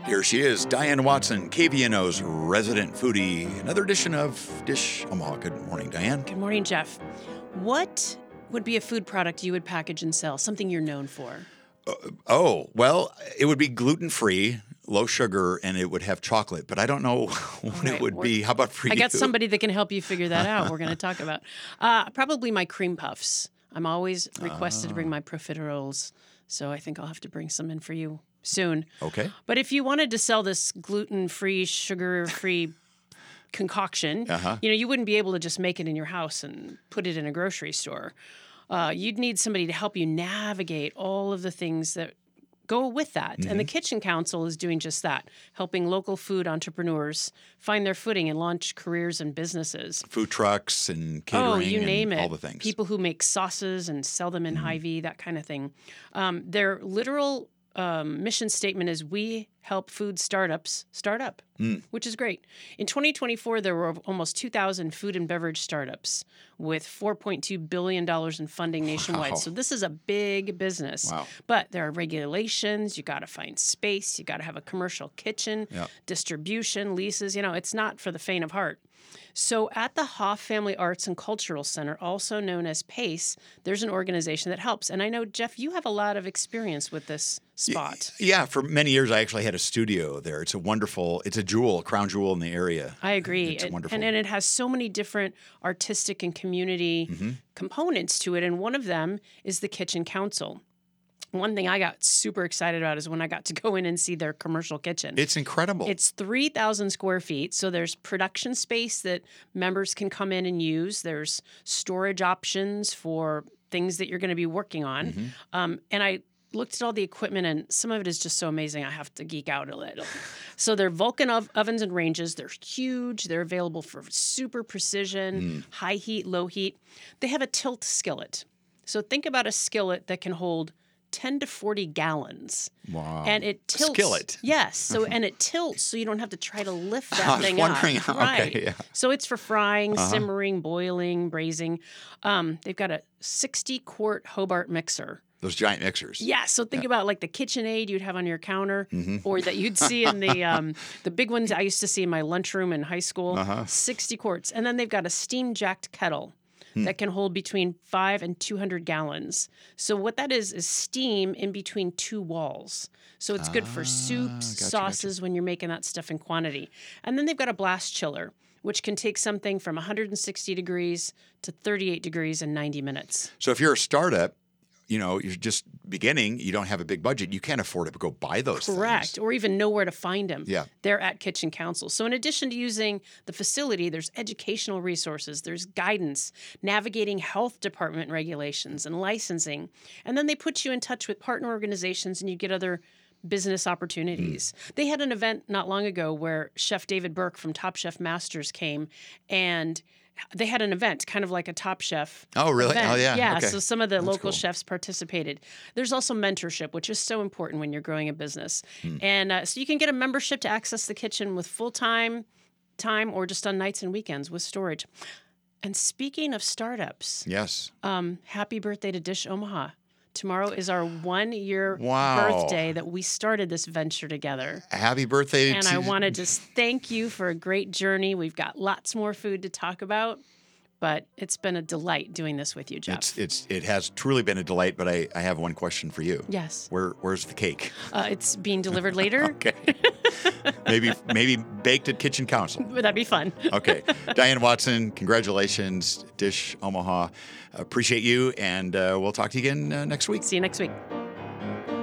Here she is, Diane Watson, KVNO's resident foodie. Another edition of Dish Omaha. Good morning, Diane. Good morning, Jeff. What would be a food product you would package and sell, something you're known for? Well, it would be gluten-free, low sugar, and it would have chocolate, but I don't know what it would be. How about for you? I got somebody that can help you figure that out. We're going to talk about probably my cream puffs. I'm always requested to bring my profiteroles, so I think I'll have to bring some in for you soon. Okay. But if you wanted to sell this gluten-free, sugar-free concoction, you wouldn't be able to just make it in your house and put it in a grocery store. You'd need somebody to help you navigate all of the things that go with that. And the Kitchen Council is doing just that, helping local food entrepreneurs find their footing and launch careers and businesses. Food trucks and catering. Oh, you name it. All the things. People who make sauces and sell them in Hy-Vee, that kind of thing. Their literal mission statement is we help food startups start up, which is great. In 2024, there were almost 2,000 food and beverage startups with $4.2 billion in funding nationwide. Wow. So this is a big business. Wow. But there are regulations. You got to find space. You got to have a commercial kitchen, Yeah. distribution, leases. It's not for the faint of heart. So at the Hoff Family Arts and Cultural Center, also known as PACE, there's an organization that helps. And I know, Jeff, you have a lot of experience with this spot. Yeah, for many years I actually had a studio there. It's a jewel, a crown jewel in the area. I agree. It's wonderful. And it has so many different artistic and community components to it. And one of them is the Kitchen Council. One thing I got super excited about is when I got to go in and see their commercial kitchen. It's incredible. It's 3,000 square feet. So there's production space that members can come in and use. There's storage options for things that you're going to be working on. And I looked at all the equipment, and some of it is just so amazing. I have to geek out a little. So they're Vulcan ovens and ranges. They're huge. They're available for super precision, high heat, low heat. They have a tilt skillet. So think about a skillet that can hold 10 to 40 gallons. Wow. And it tilts. Skillet. Yes. So and it tilts so you don't have to try to lift that thing I was wondering. up. Right. Okay, yeah. So it's for frying, simmering, boiling, braising. They've got a 60-quart Hobart mixer. Those giant mixers. Yeah, so think about like the KitchenAid you'd have on your counter, or that you'd see in the big ones I used to see in my lunchroom in high school. 60 quarts, and then they've got a steam-jacked kettle that can hold between 5 and 200 gallons. So what that is steam in between two walls. So it's good for soups, sauces when you're making that stuff in quantity. And then they've got a blast chiller, which can take something from 160 degrees to 38 degrees in 90 minutes. So if you're a startup, you're just beginning, you don't have a big budget, you can't afford to go buy those Correct. things. Or even know where to find them. Yeah. They're at Kitchen Council. So in addition to using the facility, there's educational resources, there's guidance, navigating health department regulations and licensing. And then they put you in touch with partner organizations and you get other business opportunities. They had an event not long ago where Chef David Burke from Top Chef Masters came, and they had an event, kind of like a Top Chef. Oh, really? event. Oh, yeah. Yeah, Okay. so some of the That's local cool. chefs participated. There's also mentorship, which is so important when you're growing a business. And so you can get a membership to access the kitchen with full-time time or just on nights and weekends with storage. And speaking of startups, Yes. happy birthday to Dish Omaha. Tomorrow is our 1-year Wow. birthday that we started this venture together. Happy birthday And to I want to just thank you for a great journey. We've got lots more food to talk about, but it's been a delight doing this with you, Jeff. It has truly been a delight, but I have one question for you. Yes. Where's the cake? It's being delivered later. Okay. maybe baked at Kitchen Council. That'd be fun. Okay. Diane Watson, congratulations, Dish Omaha. Appreciate you, and we'll talk to you again next week. See you next week.